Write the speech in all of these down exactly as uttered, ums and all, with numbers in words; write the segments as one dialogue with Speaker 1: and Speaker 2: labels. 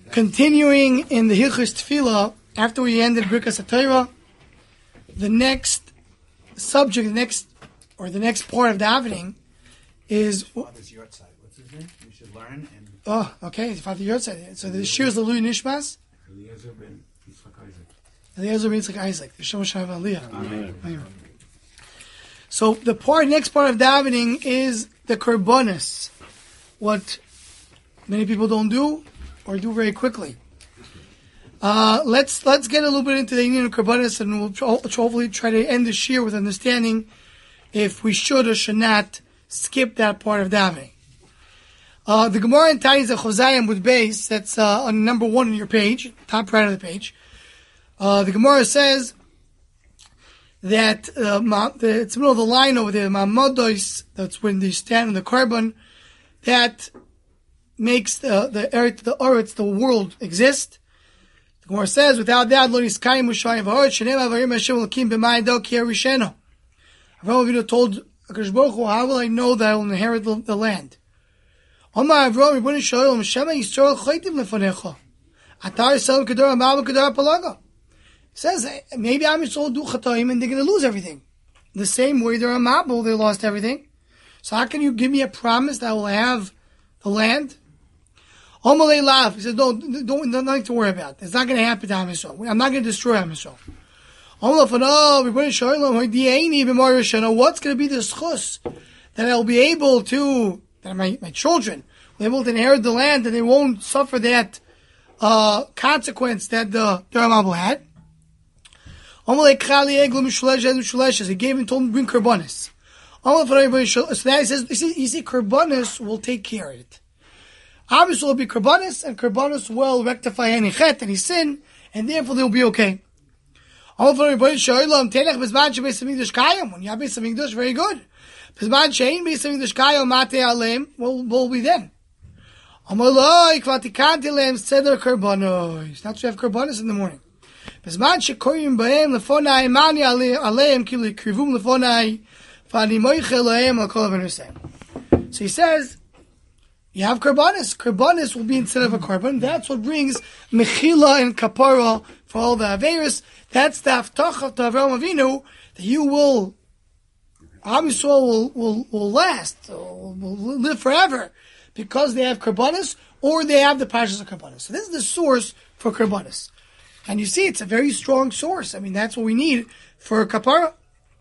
Speaker 1: Continuing in the Hilchos Tefillah, after we ended Birkas HaTorah, the next subject, the next or the next part of davening is.
Speaker 2: Father's Yortzeit. What's his name? We should learn. And
Speaker 1: oh, okay, Father Yortzeit. So the Shir is the Lui Nishmas.
Speaker 2: Eliezer ben Yitzchak Isaac.
Speaker 1: Eliezer ben Yitzchak Isaac. The Shem Hashem Aliyah.
Speaker 2: Amen.
Speaker 1: Amen. So the part, next part of davening is the Korbanos. What many people don't do or do very quickly. Uh, let's let's get a little bit into the Indian of Korbanos, and we'll tr- hopefully try to end this year with understanding if we should or should not skip that part of davening. Uh, the Gemara in Taiz of Chosayim with base, that's uh, on number one on your page, top right of the page. Uh, the Gemara says that uh, ma, the, it's the middle of the line over there, Ma'amodos, that's when they stand on the carbon, that makes the the earth, the earth, the world exist. The Gemara says, without that, lo niskayim u'shayim v'ha'aretz shenem avarim Hashem Elokim b'mayim do ki yarishenu. Avraham Avinu told HaKadosh Baruch Hu, how will I know that I will inherit the, the land? Omar Avraham Ribono Shel Olam Shema Yisrael chaytim lefanecha. Atar Yisrael kedar ha'mal v'kedar ha'palaga. It says, maybe Am Yisrael do chatoim and they're going to lose everything. The same way they're a Mabul, they lost everything. So how can you give me a promise that I will have the land? Omalei lav. He said, don't, don't, nothing to worry about. It's not going to happen to Am Yisrael. I'm not going to destroy Am Yisrael. What's going to be the schus that I'll be able to, that my, my children will be able to inherit the land and they won't suffer that uh, consequence that the Mabul had? He gave and told him to bring Korbanos. So that he says, you see, you see, Korbanos will take care of it. Obviously, it will be Korbanos, and Korbanos will rectify any chet, any sin, and therefore they'll be okay. When you have Beis Hamikdash, very good. What will be then? Not to have Korbanos in the morning. So he says, you have Korbanos. Korbanos will be instead of a Korban. That's what brings Mechila and Kapara for all the Averis. That's the Haftach to Avraham Avinu, that you will, Am Yisrael will, will, will last, will, will live forever, because they have Korbanos, or they have the Pashas of Korbanos. So this is the source for Korbanos. And you see, it's a very strong source. I mean, that's what we need for Kapara.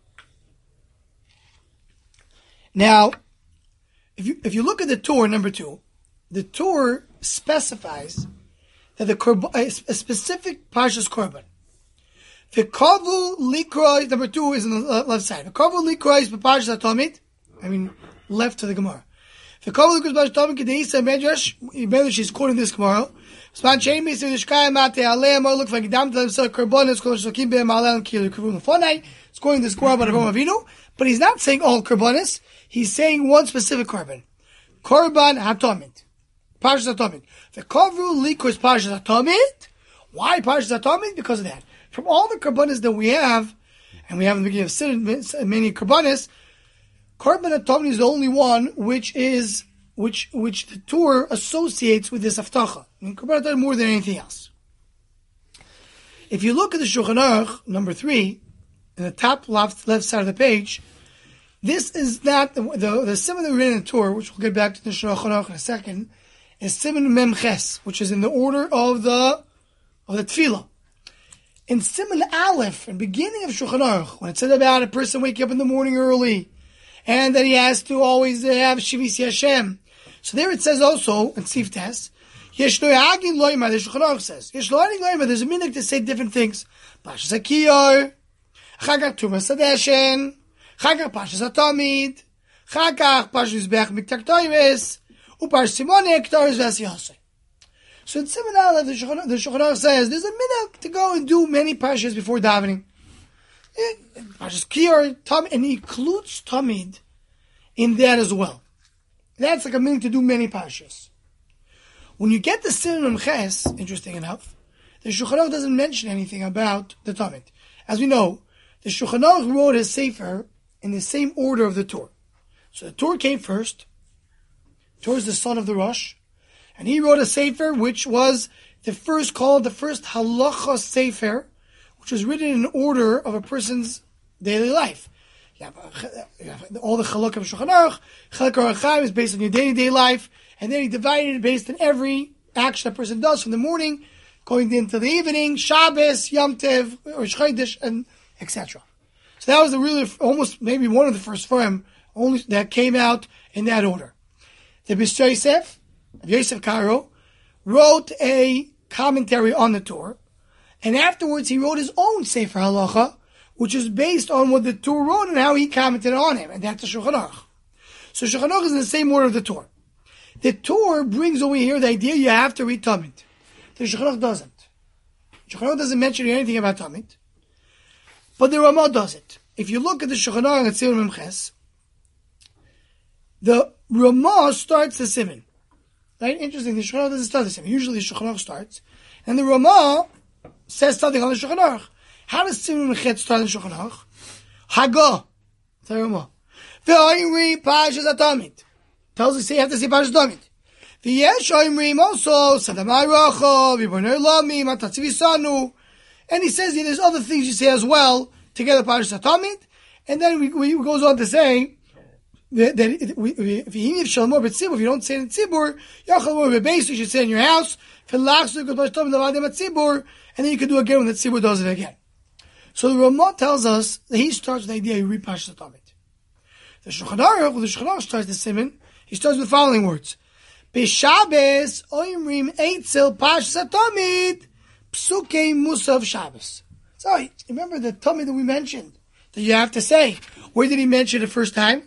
Speaker 1: Now, if you if you look at the Torah, number two, the Torah specifies that the korban, a specific Pashas Korban. The Kavu Likrois, number two is on the left side. The Kavu Likrois Pashas HaTomid, I mean, left to the Gemara. The Kavu Likrois Pashas HaTomid, Kedeisa Medrash, Medrash is quoting this Gemara. Span Shein Beisim Yishkayim Mate Alei Amor Look V'Gidam Tel Yisrael Korbanos Kol Shokim Be'em Alei Kil Kivun Lefonai. It's quoting this Gemara about Avraham Avinu, but he's not saying all Korbanos. He's saying one specific Korban. Korban HaTomid. Pashas HaTomid. The Kavu Likrois Pashas HaTomid. Why Pashas HaTomid? Because of that. From all the Korbanos that we have, and we have in the beginning of Siddur many Korbanos, Korban HaTomid is the only one which is which which the Torah associates with this Haftacha. I mean, Korban HaTomid more than anything else. If you look at the Shulchan Aruch, number three, in the top left, left side of the page, this is not the the, the simon that we read in the Torah, which we'll get back to the Shulchan Aruch in a second, is simon mem ches, which is in the order of the of the Tefillah. In Siman Aleph, in the beginning of Shulchan Aruch, when it said about a person waking up in the morning early, and that he has to always have Shivisi Hashem. So there it says also, in Siftes, Yesh lo yagin loyma, the Shulchan Aruch says, Yesh lo yagin loyma, there's a minhag to say different things. Pashas HaKiyar, Chagak Tumas HaDeshen, Chagak Pashas HaTomid, Chagak Pashas Yizbeach Miktak Toives, Upash Simone Ektaris Vasiyasei. So in Siman Aleph, the Shulchan Aruch says, there's a minhag to go and do many pashas before davening. Pashas Kiyar, Tamid, and he includes Tamid in that as well. That's like a minhag to do many pashas. When you get the Siman Ches, interesting enough, the Shulchan Aruch doesn't mention anything about the Tamid. As we know, the Shulchan Aruch wrote his Sefer in the same order of the Torah. So the Torah came first. The Torah is the son of the Rosh. And he wrote a sefer, which was the first called the first halacha sefer, which was written in order of a person's daily life. You have, you have all the chaluk of Shulchan Aruch. Chaluk Aruch Chaim is based on your day-to-day life, and then he divided it based on every action a person does from the morning, going into the evening, Shabbos, Yom Tov, or Chodesh, and et cetera. So that was the really almost maybe one of the first firm only that came out in that order. The Bis Yosef, Yosef Karo, wrote a commentary on the Torah, and afterwards he wrote his own Sefer Halacha, which is based on what the Torah wrote and how he commented on him, and that's the Shulchan Aruch. So Shulchan Aruch is in the same order of the Torah. The Torah brings over here the idea you have to read Tamid. The Shulchan Aruch doesn't. Shulchan Aruch doesn't mention anything about Tamid, but the Ramah does it. If you look at the Shulchan Aruch at Siman Memches, the Ramah starts the Siman. Right? Interesting. The Shulchan Aruch doesn't start the Siman. Usually the Shulchan Aruch starts, and the Ramah says something on the Shulchan Aruch. How does Siman Memches start in Shulchan Aruch? Hagah. It's the Ramah. Ve'oimri Parshas HaTamid. Tells us you have to say Parshas HaTamid. V'yesh oimrim also Sadamai Racha V'bonei Lami Matatzi V'sanu. And he says there's other things you say as well together Parshas HaTamid. And then we, we goes on to say that, that if you if you don't say it in Tzibur, you should say it in your house. And then you can do it again when the Tzibur does it again. So the Ramah tells us that he starts with the idea you read Parshas HaTamid. The Shulchan Aruch, when the Shulchan Aruch starts the Siman, he starts with the following words: B'Shabbos oimrim eitzel Parshas HaTamid psukei Musav Shabbos. So remember the Tamid that we mentioned that you have to say. Where did he mention it the first time?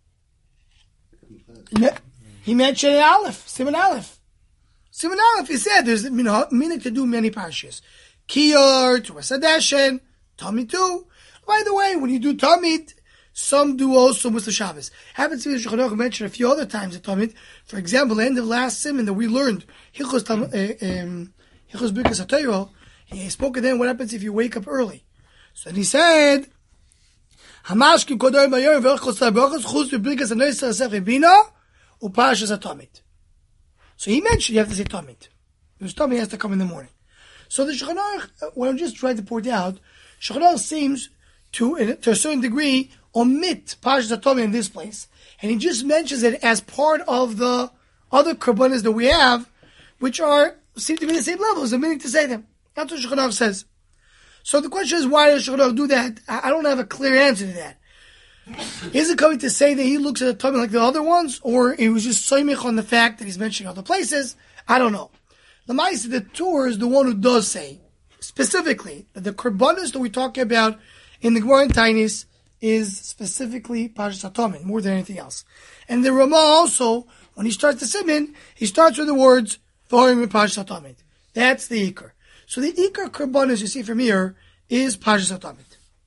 Speaker 1: He mentioned Aleph, Siman Aleph. Siman Aleph, he said there's a meaning to do many parshas. Kiyar, Turas Hadeshen, Tamid too. By the way, when you do Tamid, some do also Musaf Shabbos. Happens to be the Shulchan Aruch mentioned a few other times at Tamid. For example, the end of last Siman that we learned, Hilchos Birkas HaTorah, he spoke of then what happens if you wake up early. So then he said, Hamashkim Kodor Mayor V'Elchos HaBrachos Chutz B'Birkas HaNoisah Asef Rebina U'Parshas HaTamid. So he mentioned you have to say Tamid. Because Tamid has to come in the morning. So the Shulchan Aruch, what I'm just trying to point out, Shulchan Aruch seems to, to a certain degree, omit Parshas HaTamid in this place, and he just mentions it as part of the other korbanos that we have, which are seem to be the same level as the meaning to say them. That's what Shulchan Aruch says. So the question is, why does Shulchan Aruch do that? I don't have a clear answer to that. Is it coming to say that he looks at the Tamid like the other ones, or it was just soymich on the fact that he's mentioning other places? I don't know. The Maisa, the Torah is the one who does say specifically that the korbanos that we talk about in the Gemara and Tainis is specifically Parshas HaTamid more than anything else. And the Ramah also, when he starts the Siman, he starts with the words V'horim Parshas HaTamid. That's the Ikar. So the Ikar korbanos you see from here is Parshas HaTamid.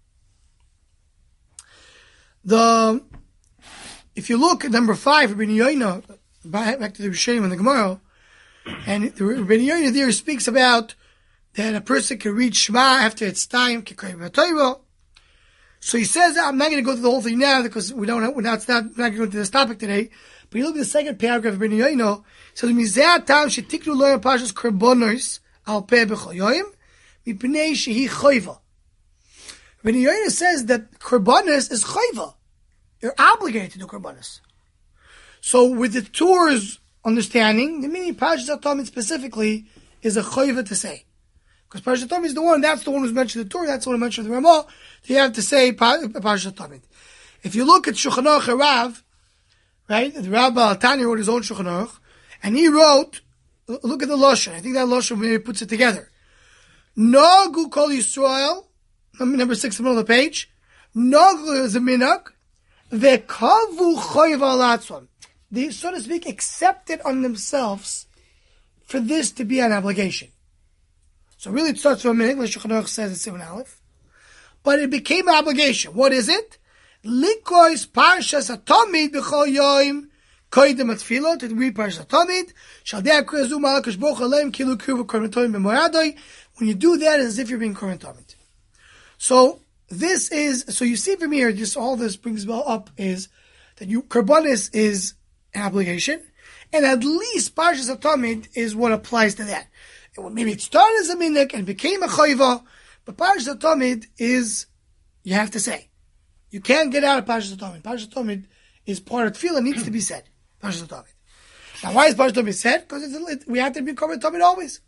Speaker 1: The if you look at number five, Rabbi Yoina, back to the Rishonim and the Gemara, and Rabbi Yoina there speaks about that a person can read Shema after it's time. So he says, I'm not going to go through the whole thing now because we don't. We're not, not, not going to go into this topic today. But you look at the second paragraph of Rabbi Yoina. It says, "Mizeh tam shetiknu lo parshas korbanos al peh b'chol yoyim mipnei shehi choiva." Rabbi Yoina says that korbanos is choiva. You're obligated to do korbanos. So with the Torah's understanding, the meaning Parshas HaTamid specifically is a choiva to say. Because Parshas HaTamid is the one, that's the one who's mentioned in the Torah, that's the one who mentioned in the Ramah, you have to say Parshas HaTamid. If you look at Shulchan Aruch Rav, right, the Rabbi Tanya wrote his own Shulchan Aruch, and he wrote, look at the Lashon, I think that Lashon maybe puts it together. Nagu Kol Yisrael, number six in the middle of the page, Nagu is a minhag, Ve'kavu choiv al atzon. They, so to speak, accepted on themselves for this to be an obligation. So really it starts from an English, Shulchan Aruch says it's Siman Aleph. But it became an obligation. What is it? Likois Parshas HaTamid b'chol yoim koydem atfilo, to read Parshas HaTamid, shaldei akrezu malakash boch aleim kilu kiru v'korban tamid b'moradoi. When you do that, it's as if you're being korban tamid. So this is, so you see from here, just all this brings well up is that you, korbanos is an obligation, And at least Parshas HaTamid is what applies to that. Maybe it started as a minik and became a chayva, but Parshas HaTamid is, you have to say. You can't get out of Parshas HaTamid. Parshas HaTamid is part of tefillah, needs to be said. Parshas HaTamid. Now why is Parshas HaTamid said? Because it's, it, we have to be Korban HaTamid always.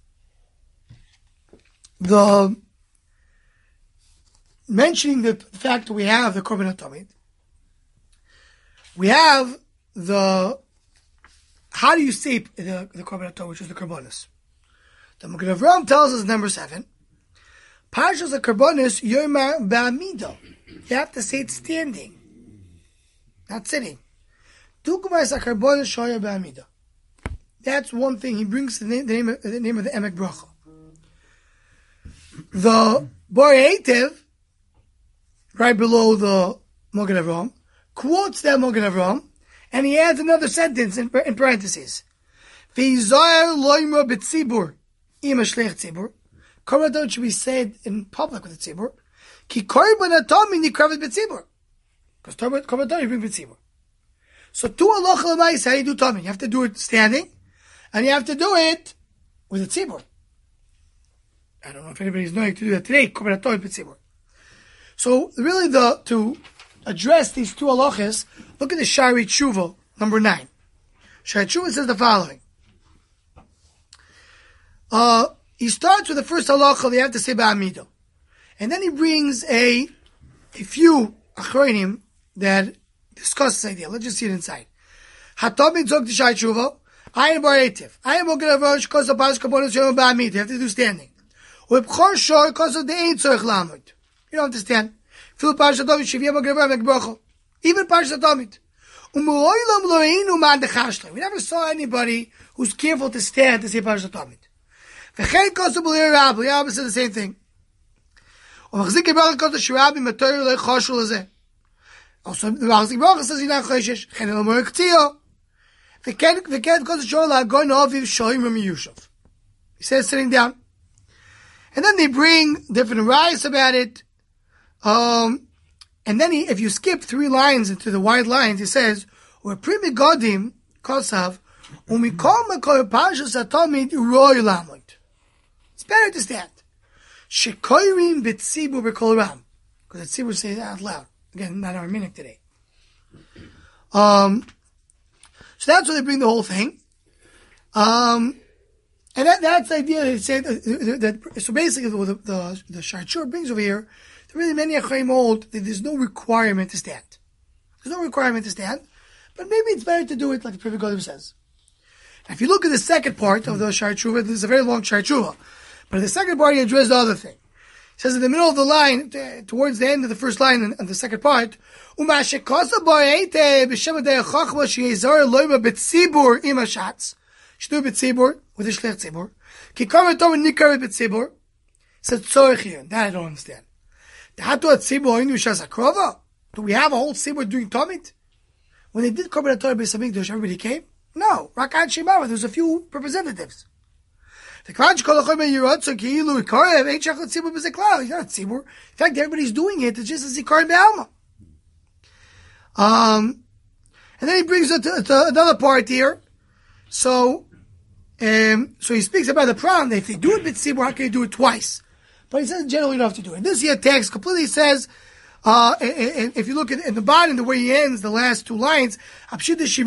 Speaker 1: The mentioning the fact that we have the Korban HaTamid, we have the, how do you say the, the Korban HaTamid, which is the Karbonis? The Magen Avraham tells us number seven, Parshas HaKarbonis Yomar Ba'amido. You have to say it standing, not sitting. Dugmas HaKarbonis Shoya Ba'amido. That's one thing. He brings the name, the name, of, the name of the Emek Bracha. The Borei Heitev, right below the Magen Avraham, quotes that Magen Avraham, and he adds another sentence in, in parentheses. V'yizoyer loyma b'tzibur ima shleich tzibur. Korban HaTamid should be said in public with the tzibur. Ki korban HaTamid nikravet b'tzibur. Because korban HaTamid you bring b'tzibur. So two halacha l'mayis, how you do tamid? You have to do it standing, and you have to do it with the tzibur. I don't know if anybody's knowing to do that today. Korban HaTamid b'tzibur. So really, the to address these two halachas, look at the Shari Tshuva, number nine. Shari Tshuva says the following. Uh, he starts with the first halacha, they have to say ba'amido. And then he brings a, a few achronim that discuss this idea. Let's just see it inside. Hatamid zog to Shari Tshuva, ayin bar etiv. Ayin mogen avon shkos apas kabonos yom ba'amido. You have to do standing. U'ebchor shor kos of the ein tzorich lamud. You don't understand. Even Parshas HaTamid. We never saw anybody who's careful to stand to say Parshas HaTamid. The Rabbi said the same thing. Also, the Machazik Bracha says he's not choshesh. He says sitting down. And then they bring different rights about it. Um, and then he, if you skip three lines into the wide lines, he says, "We're primi godim kosav umikol mekol parshas hatamid roy lamod." It's better to stand. Shekoyrim b'tzibur b'kol ram, because the tzibur says out loud. Again, not our minute today. Um, so that's why they bring the whole thing. Um, and that, that's the idea. They say that, that so basically, the the, the Shari Tshuva brings over here. Really, many Achayim hold that there's no requirement to stand. There's no requirement to stand, but maybe it's better to do it like the Privy Godim says. Now, if you look at the second part of the Shari Tshuva, this is a very long Shari Tshuva, but in the second part he addressed the other thing. He says in the middle of the line, t- towards the end of the first line in, in the second part, Uma shekosa ba'eite b'shem adei chachma she'ezor loyma b'tzibur ima shatz. Should do b'tzibur with a shlech tzibur. Ki korban HaTamid nikar b'tzibur. Said tzorich here. That I don't understand. Do we have a whole tzibur doing tamid? When they did Korban HaTamid Beis Hamikdash, everybody came? No. Rakat Shemar, there was a few representatives. The Kvanch Kol HaChorban Yerotzo Ki'ilu Ikarev Ein Shachot Tzibur B'Zeklar. He's not a tzibur. In fact, everybody's doing it. It's just a Zikarim Be'alma. Um, and then he brings it to, to another part here. So, um, so he speaks about the problem that if they do it b'tzibur, how can you do it twice? But he says generally you don't have to do it. This here text completely says, uh, and, and if you look at, at the bottom, the way he ends the last two lines, there's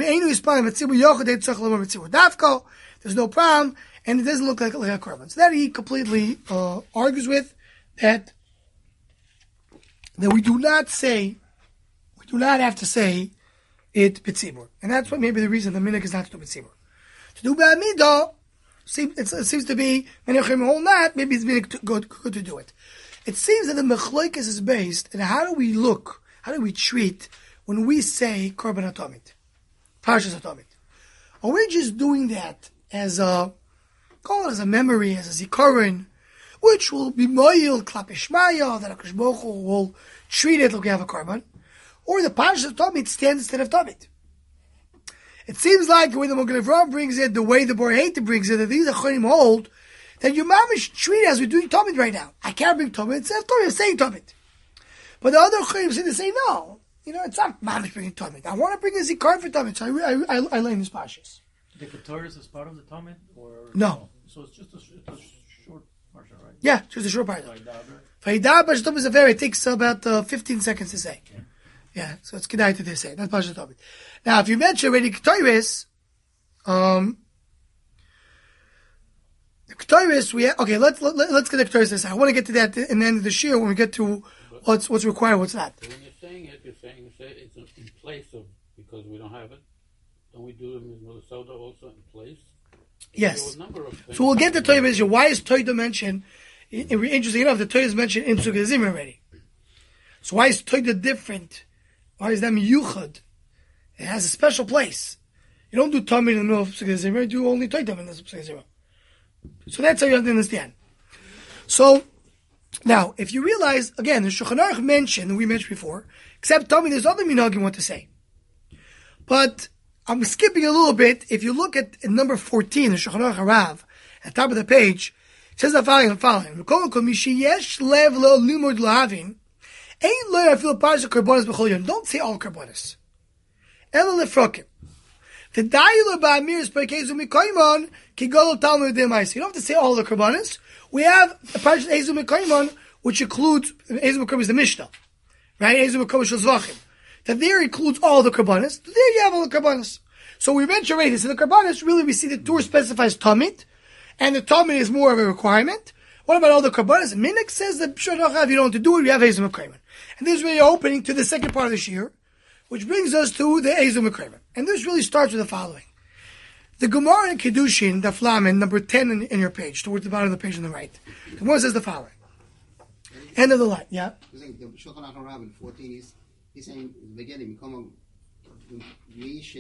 Speaker 1: no problem, and it doesn't look like a korban. So that he completely uh, argues with that that we do not say, we do not have to say it b'tzibur, and that's what maybe the reason the minhag is not to do b'tzibur. To do b'amidah. Seems, it seems to be, many of them hold not, maybe it's really good, good to do it. It seems that the Mechloikis is based on how do we look, how do we treat when we say Korban HaTamid, Parshas HaTamid. Are we just doing that as a, call it as a memory, as a zikaron, which will be moyil, klapishmaya, that HaKadosh Baruch Hu will treat it like we have a Korban, or the Parshas HaTamid stands instead of Tamid. It seems like the way the Magen Avraham brings it, the way the Borei Heitev brings it, that these Achronim hold, that your mamish treat as we're doing Tamid right now. I can't bring Tamid, it's not Torah, saying Tamid. But the other Achronim say, they say, no, you know, it's not mamish bringing Tamid. I want to bring a Zikar for Tamid, so I, I, I, I learn this Pashas.
Speaker 3: The Keturah is part of the Talmud, or
Speaker 1: No.
Speaker 3: So it's just a, it's a short portion, right?
Speaker 1: Yeah, just a short part.
Speaker 3: Vaydaber.
Speaker 1: Vaydaber Parshat Tobit is a very, it takes about uh, fifteen seconds to say.
Speaker 3: Yeah.
Speaker 1: Yeah, so it's kedai to say. That's Parshat Tobit. Now, if you mention already Keturah, um, the Keturah, we ha- okay. Let's let, let's get the Keturah this. I want to get to that in the end of the year when we get to what's what's required, what's not.
Speaker 4: So when you're saying it, you're saying you say it's in place of, because we don't have it. Don't we do them in Minnesota also in place?
Speaker 1: Yes.
Speaker 4: A number of things.
Speaker 1: So we'll get to Torah issue. Why is Torah mentioned? i- i- Interesting enough, the Torah is mentioned in Pesukei Zimra already. So why is Torah different? Why is that miyuchad? It has a special place. You don't do Talmud in the middle of Pesukei Zimra. You do only Torah in the Pesukei Zimra. So that's how you have to understand. So now, if you realize again, the Shulchan Aruch mentioned, we mentioned before, except Talmud, there's other minhagim what to say, but I'm skipping a little bit. If you look at number fourteen, the Shulchan Aruch Harav, at the top of the page, it says the following, the following. Don't say all karbonis. Ela lefrokim. The dialer ba'amir is perkezu mikoymon kigol talmud demais. You don't have to say all the karbonis. We have a parshat Ezu Mikoymon, which includes Ezu Mikoymon is the Mishnah, right? Ezu Mikoymon shel Zvachim. That there includes all the karbonis. There you have all the karbonis. So we mentioned already this. In the karbonis, really we see the Torah specifies Tamid, and the Tamid is more of a requirement. What about all the karbonis? Minik says that sure, you don't want to do it, you have Ezu Mikoymon. And this is really opening to the second part of the Shir, which brings us to the Ezu Mikoymon. And this really starts with the following. The Gemara in Kedushin, the Flamen, number ten in, in your page, towards the bottom of the page on the right. The Gemara says the following. End of the line, yeah?
Speaker 5: He's saying the Shulchan Aruch Harav in fourteen, he's, he's saying, in the beginning, come it's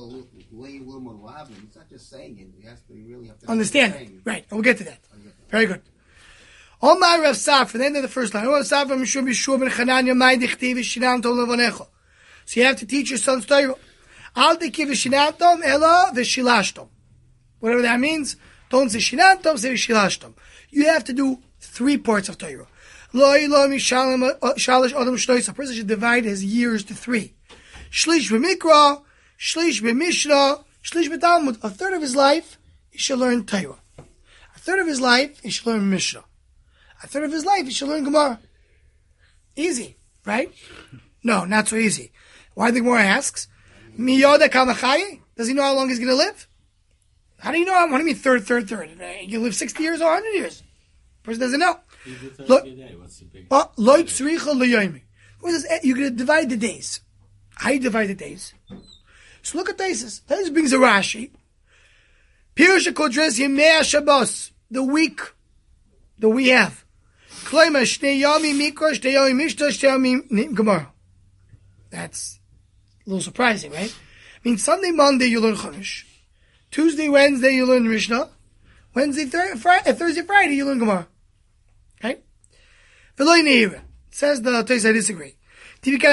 Speaker 5: not just saying it, we have to, we really have to
Speaker 1: understand it. Right, and we'll get to that. Very good. All my Rav Safra, the end of the first line. Rav Safra, Mishum Yeshua ben Chananya, Mai Dichtiv, Shinam Tov Levanecho. So you have to teach your sons Torah. Al Dikiv Shinantom, Ela Veshilashtom. Whatever that means, don't say Shinantom, say Veshilashtom. You have to do three parts of Torah. Lo Elo Mishalim Shalish Adam Shlois. A person should divide his years to three. Shlish b'Mikra, Shlish b'Mishnah, Shlish b'Talmud. A third of his life, he should learn Torah. A third of his life, he should learn Mishnah. A third of his life, he should learn Gemara. Easy, right? No, not so easy. Why the Gemara asks? Miyoda Kamachai? Does he know how long he's going to live? How do you know? What do you mean third, third, third? You live sixty years or one hundred years? Person doesn't know. Look,
Speaker 4: What's the big?
Speaker 1: Loit tzricha leyomi. What is you're going to divide the days. How do you divide the days? So look at this. This brings a Rashi. Pirush Kodres Yemei Shabbos. The week that we have. Kloima Shnei Yami Mikra Shnei Yami Mishnah Shnei Yami Gemara. That's a little surprising, right? I mean, Sunday, Monday you learn Chumash. Tuesday, Wednesday you learn Mishnah. Wednesday, Thursday, Friday, Thursday, Friday you learn Gemara. Okay? V'lo Neira. Says the Toys, I disagree. Still, you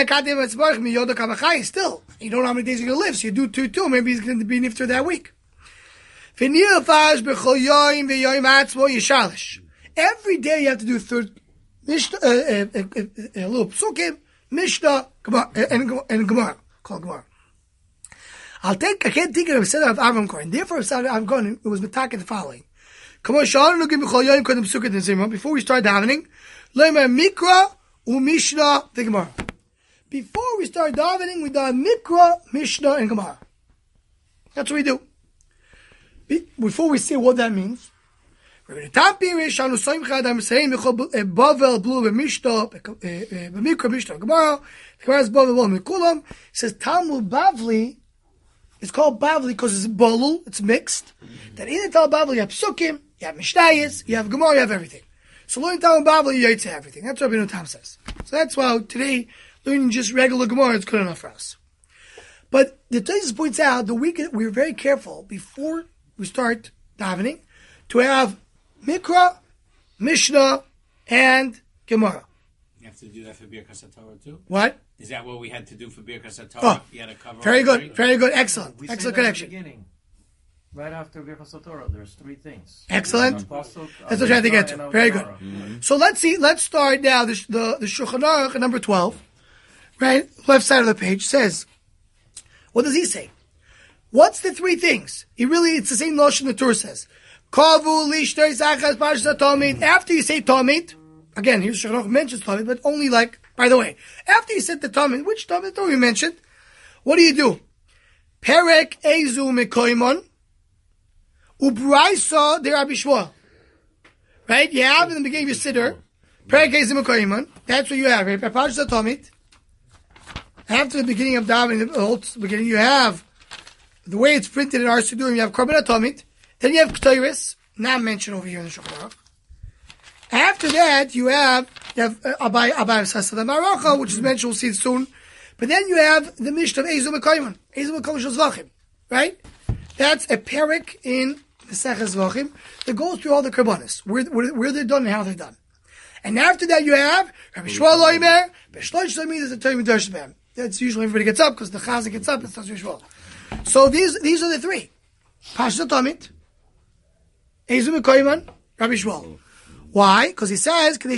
Speaker 1: don't know how many days you're going to live, so you do two, two. Maybe he's going to be nifter that week. Every day you have to do third Mishnah, uh, uh, uh, uh, a little psukim, Mishnah, Gemara, and, and Gemara. Called Gemara. I'll take, I can't think of a set of Avram Kohen. Therefore, if Avram Kohen, it was Mataka the following. Before we start davening, Mikra, Umishna, the Gemara. Before we start davening, we do Mikra, Mishnah, and Gemara. That's what we do. Be- before we say what that means, we're going to Tampirish, Anu Soimchad, I'm saying, Bavel, Blue, Mishnah, Mikra, Mishnah, Gemara. The Gemara is Bavel, Mikulam. It says Talmud Bavli. It's called Bavli because it's Balul, it's mixed. That in the Talmud Bavli, you have Psukim, you have Mishnayos, you have Gemara, you have everything. So learning Talmud Bavli, you have everything. That's what Rabbeinu Tam says. So that's why today, learning just regular Gemara is good enough for us. But the Tosfos points out that we can, we're very careful before we start davening to have Mikra, Mishnah, and Gemara.
Speaker 4: You have to do that for Birkas HaTorah too?
Speaker 1: What?
Speaker 4: Is that what we had to do for Birkas HaTorah?
Speaker 1: Oh,
Speaker 4: you had to cover
Speaker 1: very
Speaker 4: all
Speaker 1: good,
Speaker 4: three?
Speaker 1: very good, excellent,
Speaker 3: We
Speaker 1: excellent
Speaker 3: say that
Speaker 1: connection.
Speaker 3: At the beginning, right after Birkas HaTorah, there's three things.
Speaker 1: Excellent.
Speaker 3: Apostle,
Speaker 1: That's what I'm trying to get to.
Speaker 3: and
Speaker 1: Very
Speaker 3: Gemara.
Speaker 1: good.
Speaker 4: Mm-hmm.
Speaker 1: So let's see, let's start now, the, the, the Shulchan Aruch, number twelve, right, left side of the page, says, what does he say? What's the three things? He really, it's the same notion the Torah says. Kavu lishtei zachas parshas tamid. After you say tamid, again, here's Shulchan Aruch mentions tamid, but only like, by the way, after you said the tamid, which tamid Torah you mentioned, what do you do? Perek ezu mekoimon ubraisa de Rabbi Shmuel. Right? You have in the beginning of your siddur, Perek ezu mekoimon. That's what you have. Right? Parshas tamid. After the beginning of davening, the whole beginning, you have the way it's printed in our siddur. You have korban tamid. Then you have Ketores, not mentioned over here in the Shulchan Aruch. After that, you have you have Abai Abai Sasada Maracha, which is mentioned. We'll see it soon. But then you have the Mishnah of Ezu Mekayman, Ezu Mekayman Zvachim, right? That's a parak in the Seches Zvachim that goes through all the karbanis, where, where where they're done and how they're done. And after that, you have Rabbi Shmuel Loimer, Beshlosh Loimer. There's a Torah Midrash Bam. That's usually everybody gets up because the Chazan gets up. It's not usual. So these these are the three: Parshas Tamid, Ezu Mekayman, Rabbi Shmuel. Why? Because he says, so a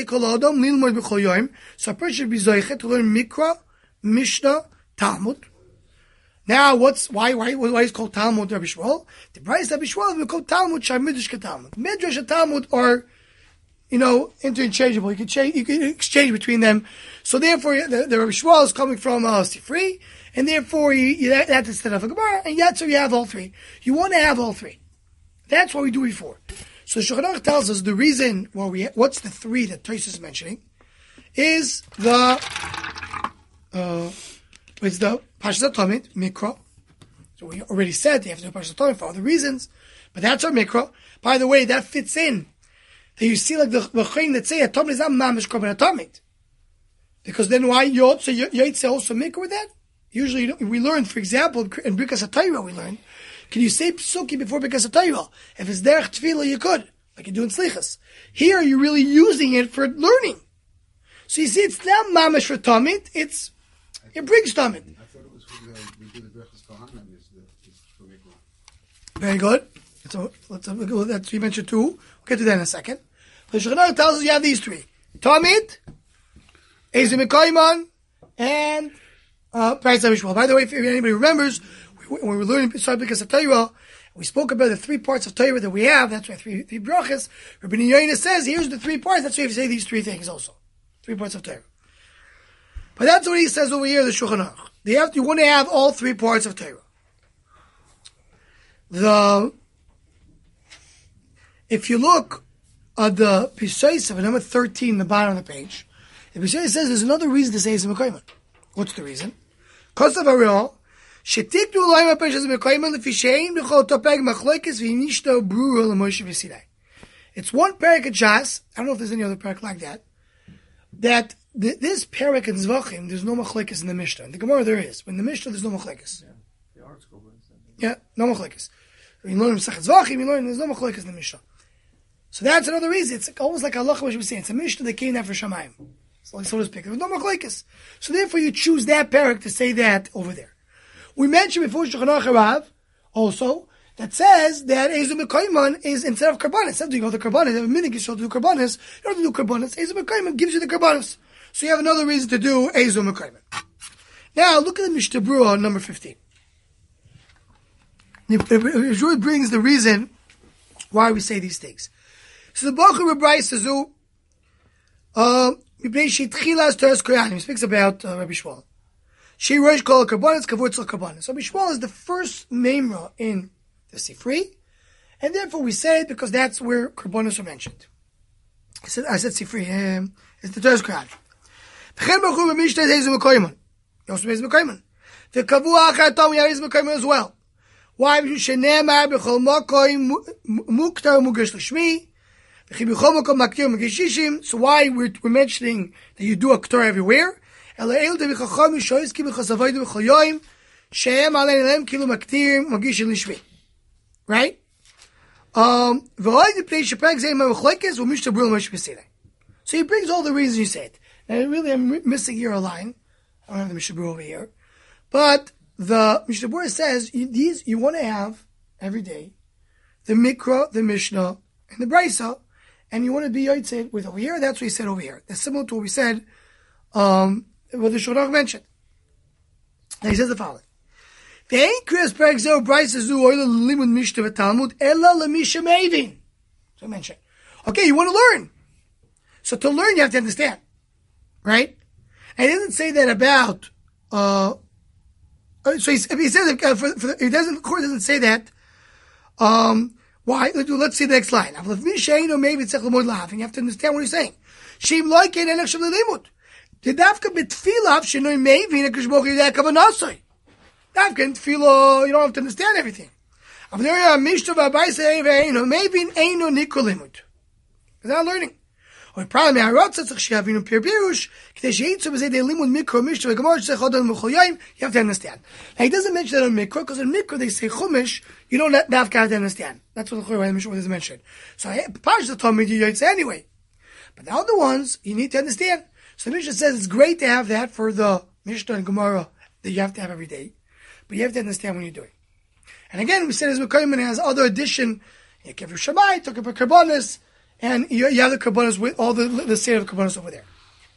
Speaker 1: person should be zoichet to learn Mikra, Mishnah, Talmud. Now, what's, why, why, why is it called Talmud, Rabbi Shmuel? The price Rabbi Shmuel is called Talmud, Shar Midrash Talmud. Midrash and Talmud are, you know, interchangeable. You can change, you can exchange between them. So therefore, the, the Rabbi Shmuel is coming from, uh, Sifri, and therefore, you, you, that, that's instead of a Gemara, and yet, so you have all three. You want to have all three. That's what we do before. So Shulchan Aruch tells us the reason why we, what's the three that Tosfos is mentioning, is the, uh, it's the Parshas Tamid, Mikra. So we already said they have to do Parshas Tamid for other reasons, but that's our Mikra. By the way, that fits in, that you see like the Bechayim that say, a Tamid is not Mamish Korban Tamid. Because then why Yod, so Yod say also Mikra with that? Usually we learn, for example, in Birkas HaTorah we learn, can you say psuki before Birkas HaTorah? If it's derech tefillah, you could, like you do in slichas. Here, you're really using it for learning. So you see, it's not mamash for tamid; it's it brings tamid.
Speaker 5: I thought it was for the, we do the brachas kohanim is the is for mikvah.
Speaker 1: Very good. So let's have a go. That's we mentioned two. We'll get to that in a second. The Shulchan Aruch tells us you have these three: tamid, Ezu Mekayman, and uh, Parshas Mishmah. By the way, if anybody remembers, when we were learning Birkas HaTorah, we spoke about the three parts of Torah that we have. That's why three, three brachas. Rabbi Yoina says, here's the three parts. That's why you have to say these three things also. Three parts of Torah. But that's what he says over here, the Shulchan Aruch. They have, you want to have all three parts of Torah. The, if you look at the Pisais of number thirteen, the bottom of the page, the Pisais says there's another reason to say Ezu Mekayman. What's the reason? Because of Ariel, it's one parak in Shas. I don't know if there's any other parak like that. That th- this parak in Zvachim, there's no machlekes in the Mishnah. In the Gemara there is. But in the Mishnah there's no machlekes.
Speaker 3: Yeah, the art school.
Speaker 1: Yeah, no machlekes. When you learn Masechet Zvachim, you learn there's no machlekes in the Mishnah. So that's another reason. It's almost like Allah was saying. It's a Mishnah that came down for Shamayim. So, so to speak. There's no machlekes. So therefore you choose that parak to say that over there. We mentioned before Shulchan Aruch Rav also that says that Ezu Mekayman is instead of karbanis. Instead of doing all the karbanis, have a minhag to do karbanis. You don't have to do karbanis. Ezu Mekayman gives you the karbanis, so you have another reason to do Ezu Mekayman. Now look at the Mishnah Berurah number fifteen. It really brings the reason why we say these things. So the Bachur Rabbi says, uh, he speaks about uh, Rabbi Shmuel. She Rosh Kol Karbanis, Kavur Tzal Karbanis. So Bishmuel is the first memra in the Sifri, and therefore we say it because that's where Karbanis are mentioned. I said, I said Sifri, um, it's the Torah's Quran. V'chen Baruch Hu B'mishnah Ezu Mekayman. Yosef Ezu Mekayman. V'kavu Achar Tom Yar Ezu Mekayman as well. Why? Shenemar B'chol Mokoy Muktar Mugesh L'Shmi. V'chi B'chol Mokoy Maktir Mugesh Shishim. So why we're, we're mentioning that you do a Keturah everywhere? Right? Um, so he brings all the reasons you said. And really, I'm missing here a line. I don't have the Mishnah Berurah over here. But the Mishnah Berurah says, you, these, you want to have, every day, the Mikra, the Mishnah, and the Brisa, and you want to be Yotzei with over here. That's what he said over here. That's similar to what we said, um, what the Shulchan Aruch mentioned. Now he says the following. Ve'ein kriyas perek zeh u'braisa zu oila l'limud Mishnah v'Talmud ela l'misha meivin. So I mentioned. Okay, you want to learn. So to learn, you have to understand. Right? And it doesn't say that about, uh, so he, he says, uh, for, for the, it doesn't, of course, it doesn't say that, um, why? Let's see the next line. And you have to understand what he's saying. Shim loike nenach shel limud. The dafka betfilav shenoi meivin HaKadosh Baruch Hu yidei kavanasoi. Dafka in tefillah, you don't have to understand everything. But there are mishtav abayse ve'eino meivin eino nikol limud. It's not learning. Or probably me'arotza tzach she'avinu pir pirush k'tei she'itzu b'zei de limud mikro mishtav v'gamor tzach odon m'choyim. You have to understand. Now he doesn't mention that on mikro because in mikro they say chumash. You don't dafka have to understand. That's what the Choyim Mishnah is mentioned. So Parshas told me you say anyway. But the other ones, you need to understand. So the Mishnah says it's great to have that for the Mishnah and Gemara that you have to have every day. But you have to understand what you're doing. And again, we said as Mekayim has other addition, you give your Shabbat, talk about Karbonis, and you, you have the Karbonis with all the, the state of Karbonis over there.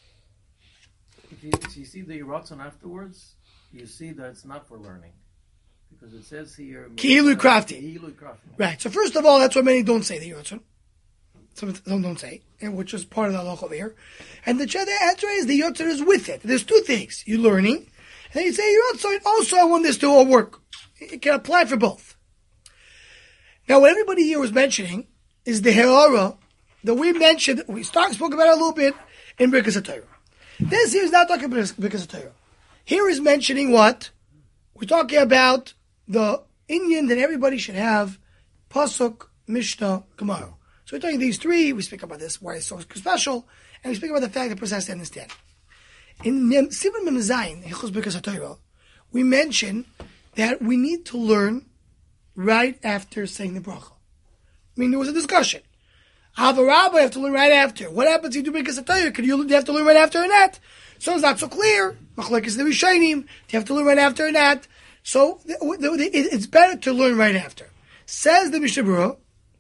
Speaker 3: If you, if you see the Ratzon afterwards, you see that it's not for learning. Because it says here...
Speaker 1: Ki'ilu krafti.
Speaker 3: Ki'ilu krafti.
Speaker 1: Right. So first of all, that's what many don't say, the Yotzon. Some don't, don't say, and which is part of the halacha over here. And the, the answer is the Yotzon is with it. There's two things. You're learning, and then you say, Yotzon, also I want this to all work. It can apply for both. Now, what everybody here was mentioning is the Herara that we mentioned, we start, spoke about it a little bit in Birkas HaTorah. This here is not talking about Birkas HaTorah. Here is mentioning what? We're talking about the Indian that everybody should have, Pasuk, Mishnah, Gemara. So we're talking these three, we speak about this, why it's so special, and we speak about the fact that the person has to understand. In Sivan Mem Zayin, Hilchos Birkas HaTorah, we mention that we need to learn right after saying the bracha. I mean, there was a discussion. Havarabba, you have to learn right after. What happens if you do Birkas HaTorah? Could you have to learn right after or not? So it's not so clear. Machlekes the Rishonim, you have to learn right after or not. So it's better to learn right after. Says the Mishnah Berurah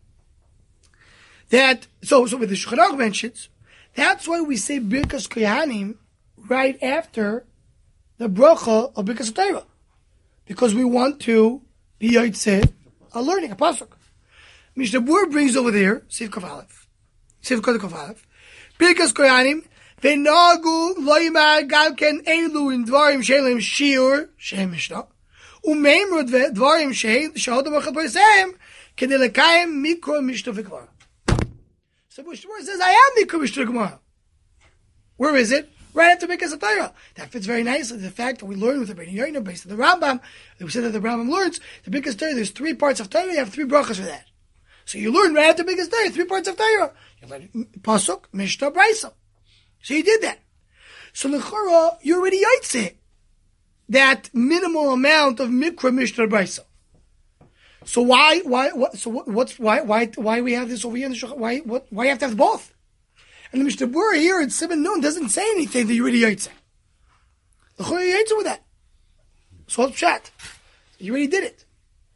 Speaker 1: that, so, so with the Shulchan Aruch mentions, that's why we say Birkas Kohanim right after the bracha of Birkas HaTorah. Because we want to be Yotzeh, a learning, a pasuk. Mishnah Berurah brings over there, Siv Kaf Aleph, Siv Kaf Aleph, Birkas Kohanim, Ve'nagu loymar gam ken elu in dvarim she'elem shiur she'em mishnah, u'meimrud ve'dvarim she'hodam achad b'yisem kedei lekayim mikro mishnah v'gemara. So Mishnah Berurah says, I am mikro mishnah v'gemara. Where is it? Right after Birkas HaTorah. That fits very nicely the fact that we learn with the Bnei Yoina based on the Rambam. We said that the Rambam learns the Birkas HaTorah. There's three parts of Torah. You have three brachas for that. So you learn right after Birkas HaTorah, three parts of Torah. You learn pasuk, mishnah, brisa. So you did that. So l'chora, you're already yotzeh that minimal amount of mikra mishnah brisa. So why, why, what, so what, what's, why, why, why we have this over here in the Shulchan? Why, what, why you have to have both? And the Mishnah Berurah here at Sivan Nun doesn't say anything that you're already yotzeh. L'chora you're yotzeh with that. So what's pshat? You already did it.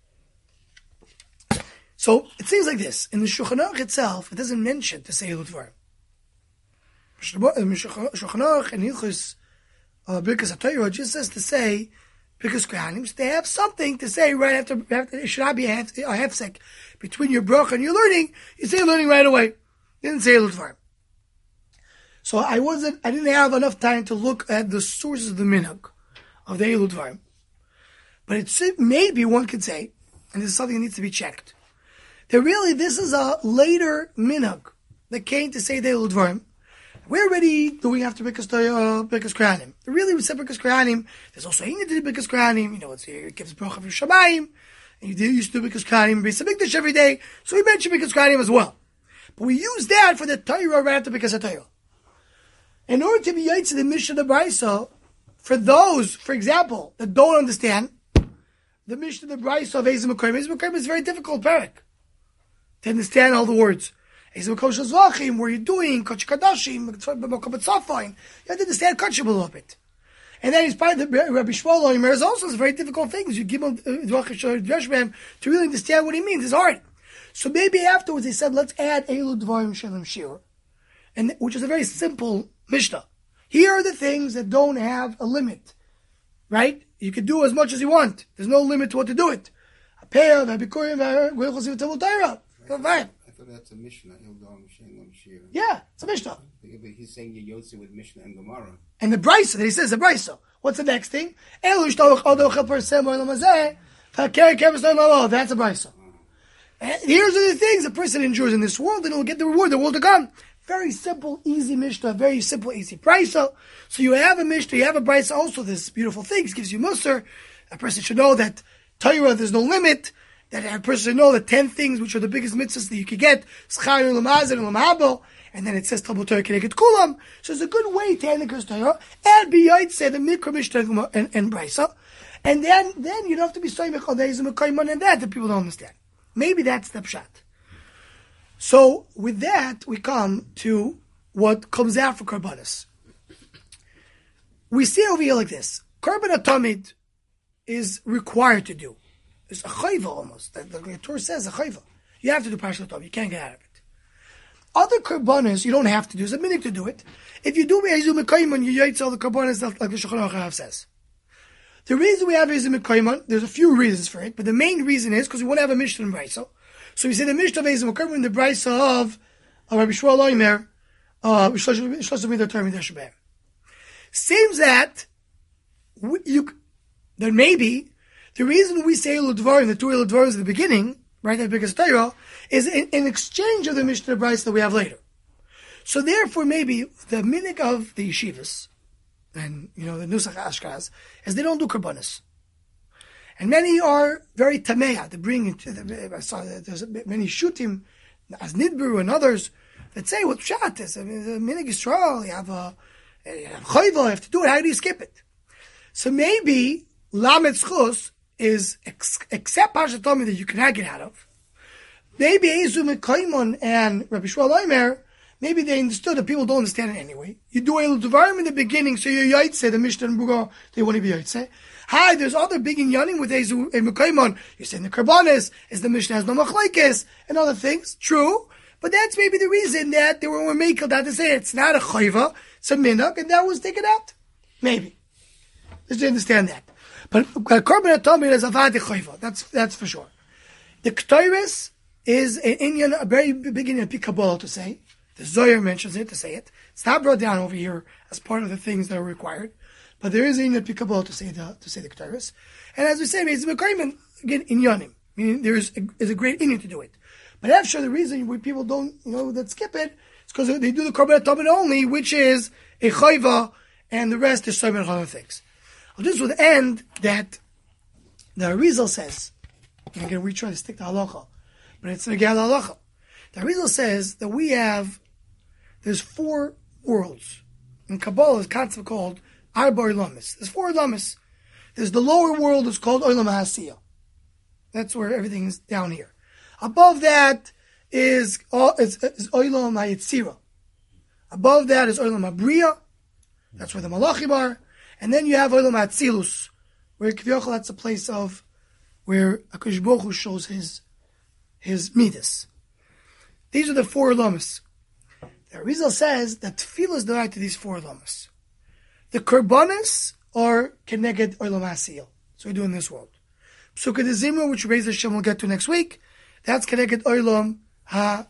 Speaker 1: So it seems like this. In the Shulchan Aruch itself, it doesn't mention to say Elu Dvarim. Shulchan Aruch and Hilchos uh, Birkas HaTorah just says to say Birkas Kohanim. They have something to say right after. after it should not be a half, a hefsek between your bracha and your learning. You say learning right away. You didn't say Elu Dvarim. So I wasn't. I didn't have enough time to look at the sources of the minhag of the Elu Dvarim. But it's maybe one could say, and this is something that needs to be checked, that really this is a later minhag that came to say the Elu Dvarim. We're already doing after Birkas uh, Birkas Kohanim. Really, we said Birkas Kohanim. There's also Inyan to do Birkas Kohanim. You know, it's, it gives bracha for Shamayim. And you do used to do Birkas Kohanim, Beis Hamikdash every day. So we mentioned Birkas Kohanim as well. But we use that for the Torah right after Birkas HaTorah. In order to be Yaitz the Mishnah the Brisa, for those, for example, that don't understand the Mishnah the Brisa of Ezim Mekayim, Ezim Mekayim is very difficult parak to understand all the words. Ezim Mekayim Shazvachim, where you're doing Kodesh Kadashim, Mekabet Safine, you have to understand Kodesh a little bit. And then he's part of the Rabbi Shmuel Omer is also a very difficult thing. You give him Dvachim to really understand what he means. It's hard. So maybe afterwards they said, let's add Elu Dvarim Shalem Shir, and which is a very simple Mishnah. Here are the things that don't have a limit. right? You can do as much as you want. There's no limit to what to do it.
Speaker 5: I thought that's a Mishnah.
Speaker 1: Yeah, it's a Mishnah.
Speaker 5: But he's saying you Yotze with Mishnah and Gemara.
Speaker 1: And the Brisa, that he says the Brisa. What's the next thing? That's a Brisa. And here's the things a person endures in this world, and he'll get the reward, the world to come. Very simple, easy Mishnah, very simple, easy Brisa. So you have a Mishnah, you have a Brisa, also this beautiful things, gives you Musar. A person should know that Torah, there's no limit. That a person should know the ten things which are the biggest mitzvahs that you could get. And then it says Talmud Torah Keneged Kulam. So it's a good way to end the Torah. And beyond say the Mikra Mishnah and, and Brisa. And then, then you don't have to be saying Mechadezim and that that people don't understand. Maybe that's the pshat. So with that, we come to what comes after Karbanis. We see over here like this. Karban Atamid is required to do. It's a chayva almost. The, the, the Torah says a chayva. You have to do Parashat Tov. You can't get out of it. Other Karbanis, you don't have to do. It's a minute to do it. If you do Be'ezu Mekayman, you yaitz all the Karbanis like the Shulchan Aruch says. The reason we have Be'ezu Mekayman, there's a few reasons for it, but the main reason is because we want to have a Mishnah in Brisa. So we say the Mishnah of Be'ezu Mekayman in the Brisa of uh, Rabbi Shmuel Oimer, uh, seems that we, you, that maybe the reason we say Elu Dvarim, the two Elu Dvarim at the beginning, right, at the biggest Torah, is in, in exchange of the Mishnah Brisa that we have later. So therefore, maybe the minig of the yeshivas, and, you know, the Nusach Ashkaz, is they don't do Karbanis. And many are very Tameya. They bring into the, I saw that there's many Shutim, as Nidburu and others, that say, what Pshat is, I mean, the minig Yisrael, you have a, you have Chayva, you have to do it, how do you skip it? So maybe, Lamed Schus is, ex- except Parashat Tami that you cannot get out of, maybe Ezu Mekayman and Rabbi Shmuel Oimer, maybe they understood that people don't understand it anyway. You do Elu Devarim in the beginning, so you're Yaitse, the Mishnah and Buga, they want to be Yaitse. Hi, there's other big inyanim with Ezu Mekayman. You're saying the Karbanis, is the Mishnah has no Machlaikis, and other things. True. But that's maybe the reason that they were making that to say it's not a Chayva, it's a Minhag, and that was taken out. Maybe. Just to understand that. But Karban Atamid is Avad Chayva. That's, that's for sure. The Ketores is an Indian, a very big Indian Kabbalah to say. The Zohar mentions it to say it. It's not brought down over here as part of the things that are required. But there is an Indian Kabbalah to say the, to say the Ketores. And as we say, it's Mekayman, again, Inyanim. Meaning there is a, is a great Indian to do it. But actually the reason why people don't, you know, that skip it, is because they do the Karban Atamid only, which is a Chayva, and the rest is so many other things. This would end that the Arizal says, and again we try to stick to halacha, but it's again halacha. The Arizal says that we have, there's four worlds. In Kabbalah, is a concept called Arba Olamis. There's four Olamis. There's the lower world, it's called Olam HaSiyah. That's where everything is down here. Above that is, is, is Olam HaYetzirah. Above that is Olam HaBriya. That's where the Malachim are. And then you have Olam HaTzilus, where Kivyochel, that's a place of where HaKadosh Baruch Hu shows his his midas. These are the four Olamas. The Arizal says that Tefillah is derived to these four Olamas. The Karbanis are Keneged Olam HaSiyah. So we do in this world. Psukkah de Zimra, which Be'ez Hashem will get to next week, that's Keneged Olam Ha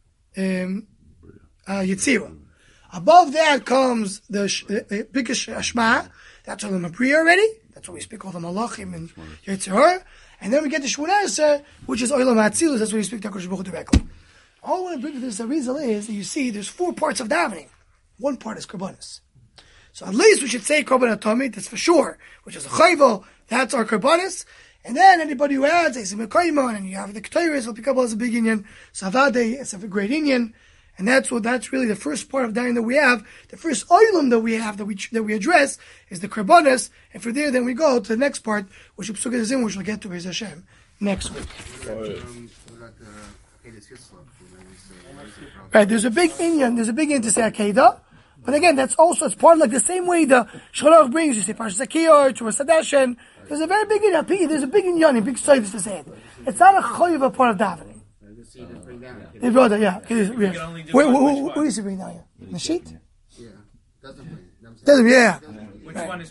Speaker 1: um, uh, Yetzirah. Above that comes the, the, the biggest Shema. That's Olam HaBriya already. That's what we speak all the Malachim and Yetzirah. And then we get the Shmona Esrei, which is Olam HaTzilus. That's what we speak to HaKadosh Baruch Hu directly. All I want to bring to this Arizal is that you see there's four parts of davening. One part is Karbanis. So at least we should say Karban Atamid, that's for sure, which is a Chayvo. That's our Karbanis. And then anybody who adds Ezu Mekayman, and you have the Ketores, will pick up as a big Indian. Savade, it's a great Indian. And that's what, that's really the first part of davening that we have. The first oilam that we have, that we, that we address, is the Karbanis. And from there, then we go to the next part, which is Psukkah Zim, which we'll get to Be'ez Hashem next week. Right, there's a big Indian, there's a big Indian to say Akedah. But again, that's also, it's part of like the same way the Shulchan Aruch brings, you say Parshas Zakiyah, to Sadashen. There's a very big Indian, there's a big Indian, big side to say it. It's not a Choyva part of davening. They brought that, yeah. yeah. Wait, who, who, who is it bring down here? The sheet?
Speaker 5: Yeah. Doesn't bring.
Speaker 1: Doesn't, yeah.
Speaker 6: Which one is